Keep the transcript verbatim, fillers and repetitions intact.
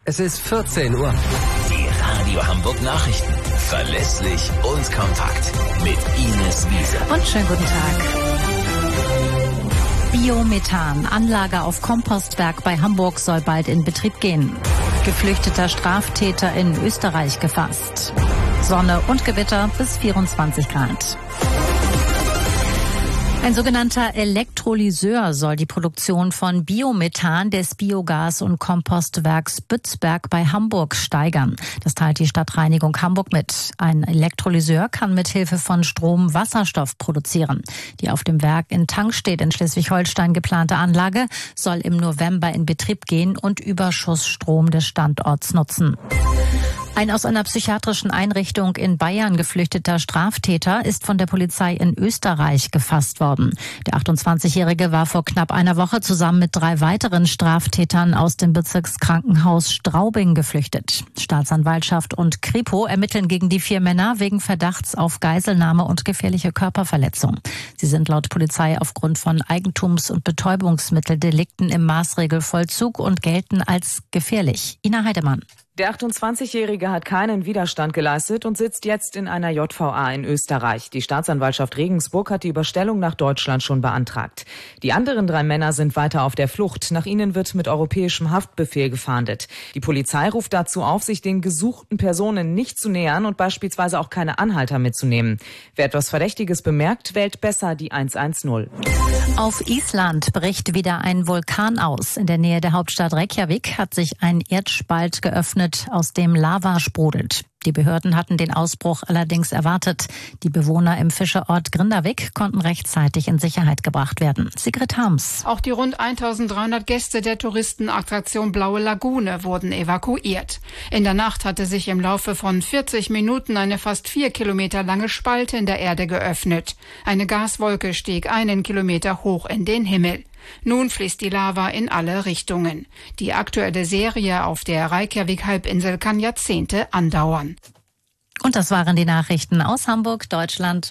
Es ist vierzehn Uhr. Die Radio Hamburg Nachrichten. Verlässlich und kompakt. Mit Ines Wiese. Und schönen guten Tag. Biomethan, Anlage auf Kompostwerk bei Hamburg, soll bald in Betrieb gehen. Geflüchteter Straftäter in Österreich gefasst. Sonne und Gewitter bis vierundzwanzig Grad. Ein sogenannter Elektrolyseur soll die Produktion von Biomethan des Biogas- und Kompostwerks Bützberg bei Hamburg steigern. Das teilt die Stadtreinigung Hamburg mit. Ein Elektrolyseur kann mit Hilfe von Strom Wasserstoff produzieren. Die auf dem Werk in Tangstedt in Schleswig-Holstein geplante Anlage soll im November in Betrieb gehen und Überschussstrom des Standorts nutzen. Ein aus einer psychiatrischen Einrichtung in Bayern geflüchteter Straftäter ist von der Polizei in Österreich gefasst worden. Der achtundzwanzigjährige war vor knapp einer Woche zusammen mit drei weiteren Straftätern aus dem Bezirkskrankenhaus Straubing geflüchtet. Staatsanwaltschaft und Kripo ermitteln gegen die vier Männer wegen Verdachts auf Geiselnahme und gefährliche Körperverletzung. Sie sind laut Polizei aufgrund von Eigentums- und Betäubungsmitteldelikten im Maßregelvollzug und gelten als gefährlich. Ina Heidemann. Der achtundzwanzigjährige hat keinen Widerstand geleistet und sitzt jetzt in einer J V A in Österreich. Die Staatsanwaltschaft Regensburg hat die Überstellung nach Deutschland schon beantragt. Die anderen drei Männer sind weiter auf der Flucht. Nach ihnen wird mit europäischem Haftbefehl gefahndet. Die Polizei ruft dazu auf, sich den gesuchten Personen nicht zu nähern und beispielsweise auch keine Anhalter mitzunehmen. Wer etwas Verdächtiges bemerkt, wählt besser die hundertzehn. Auf Island bricht wieder ein Vulkan aus. In der Nähe der Hauptstadt Reykjavik hat sich ein Erdspalt geöffnet, aus dem Lava sprudelt. Die Behörden hatten den Ausbruch allerdings erwartet. Die Bewohner im Fischerort Grindavik konnten rechtzeitig in Sicherheit gebracht werden. Sigrid Harms. Auch die rund eintausenddreihundert Gäste der Touristenattraktion Blaue Lagune wurden evakuiert. In der Nacht hatte sich im Laufe von vierzig Minuten eine fast vier Kilometer lange Spalte in der Erde geöffnet. Eine Gaswolke stieg einen Kilometer hoch in den Himmel. Nun fließt die Lava in alle Richtungen. Die aktuelle Serie auf der Reykjavik-Halbinsel kann Jahrzehnte andauern. Und das waren die Nachrichten aus Hamburg, Deutschland.